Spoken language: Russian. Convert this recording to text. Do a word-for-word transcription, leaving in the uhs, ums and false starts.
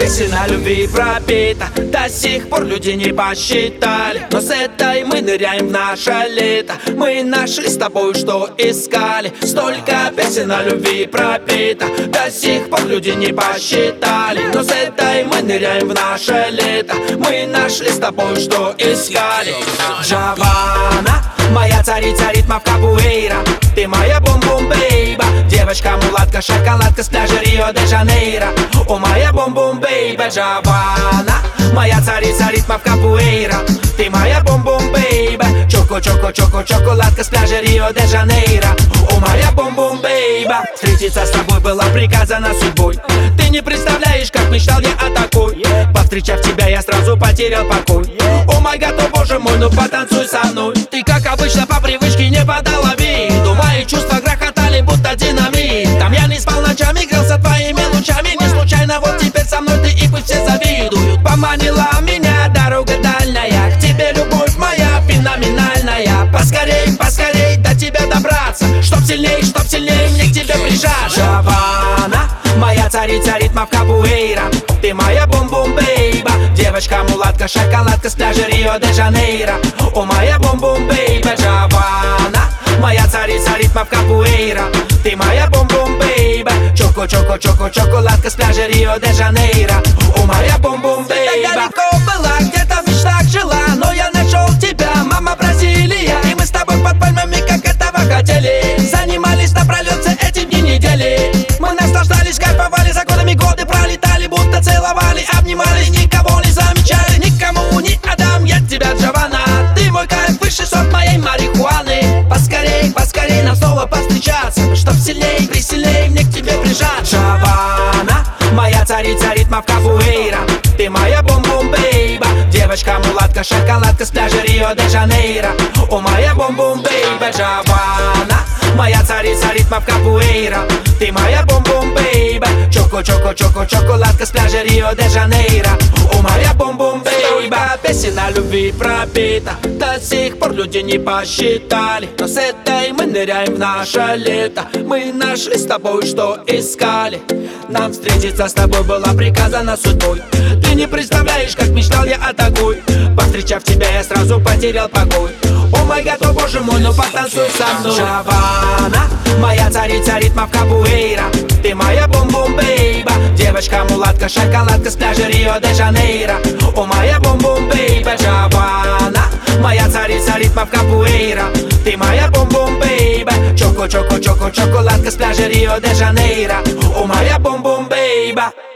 песен о любви пропита, до сих пор люди не посчитали. Но с этой мы ныряем в наше лето. Мы нашли с тобой, что искали. Столько песен о любви пропита, до сих пор люди не посчитали. Но с этой мы ныряем в наше лето. Мы нашли с тобой, что искали. Джованна, моя царица ритмов капуэйра. Ты моя бум-бум-бейба, девочка-мулатка, шоколадка с пляжа Рио-де-Жанейро. О, моя бум-бум-бейба, Джованна, моя царица ритмов капуэйра. Ты моя бум-бум-бейба, чоко-чоко-чоко, шоколадка с пляжа Рио-де-Жанейро. О, моя бум-бум-бейба. Встретиться с тобой было приказано судьбой. Ты не представляешь, как мечтал я о такой. Повстречав тебя, я сразу потерял покой. О май гад, о боже мой, ну потанцуй со мной. Ты, как обычно, по привычке не подала виду. Мои чувства грохотали, будто динамит. Там я не спал ночами, грелся твоими лучами. Не случайно вот теперь со мной ты, и пусть все завидуют. Поманила меня дорога дальняя, к тебе любовь моя феноменальная. Поскорей, поскорей до тебя добраться, чтоб сильней, чтоб сильней мне к тебе прижаться. Джованна, моя царица ритмов капуэйра. Ты моя бум-бум-бейба, девочка-мулатка, шоколадка с пляжа Рио-де-Жанейро. О, моя бум-бум-бейба, Джованна, моя царица ритмов капуэйра. Ты моя бум-бум-бейба, чоко-чоко-чоко, шоколадка с пляжа Рио-де-Жанейро. О, моя бум-бум-бейба. Так далеко была, где-то в мечтах жила, но я нашел тебя, мама Бразилия. И мы с тобой под пальмами, как этого хотели. Занимались напролет все эти дни недели. Мы наслаждались, кайфовали, за годами годы пролетали, будто целовали, обнимались, никого не замечали. Никому не отдам я тебя, Джованна. Ты мой кайф, высший сорт моей марихуаны. Поскорей, поскорей нам снова повстречаться, чтоб сильней, присильней мне к тебе прижаться. Джованна, моя царица ритмов капуэйра. Ты моя бум-бум-бейба, девочка-мулатка, шоколадка с пляжа Рио-де-Жанейро. О, моя бум-бум-бейба, Джованна, моя царица ритмов капуэйра. Ты моя бум-бум-бейба, чоко-чоко-чоко, шоколадка с пляжа Рио-де-Жанейро. О, моя бум-бум-бейба. Столько песен о любви пропита, до сих пор люди не посчитали. Но с этой мы ныряем в наше лето. Мы нашли с тобой, что искали. Нам встретиться с тобой было приказано судьбой. Ты не представляешь, как мечтал я о такой. Повстречав тебя, я сразу потерял покой. О май гад, о боже мой, ну потанцуй со мной. Джованна, моя царица ритмов капуэйра. Ты моя бум-бум-бейба, девочка-мулатка, шоколадка с пляжа Рио-де-Жанейро. О, моя бум-бум-бейба, Джованна, моя царица ритмов капуэйра. Ты моя бум-бум-бейба, чоко-чоко-чоко, шоколадка с пляжа Рио-де-Жанейро. О, моя бум-бум-бейба.